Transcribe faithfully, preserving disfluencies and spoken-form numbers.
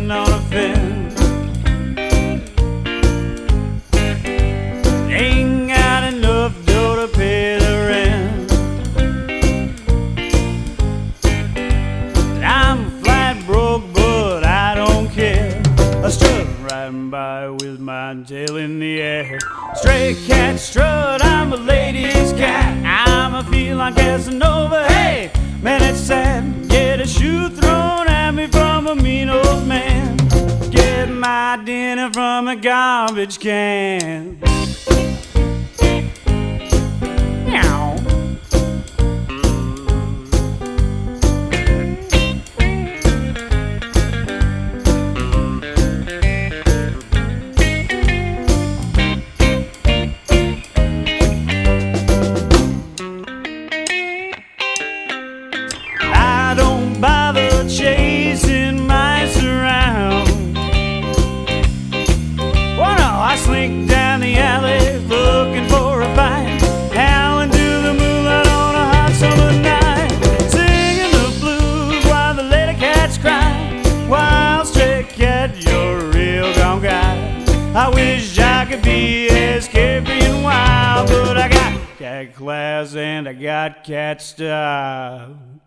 sitting on a fence. Ain't got enough dough to pay the rent. I'm flat broke, but I don't care. I strut riding by with my tail in the air. Stray cat strut, I'm a ladies' cat. I'm a feel like Casanova. Hey, man, it's sad. Get a shoe thrown at me from a mean old man. Get my dinner from a garbage can. Meow. I don't bother chasing mice around. Oh no, I slink down the alley looking for a fight, howling to the moonlight on a hot summer night, singing the blues while the lady cats cry. Wild stray cat, you're a real gone guy. I wish I could be as carefree and wild, but I got cat class and I got cat style.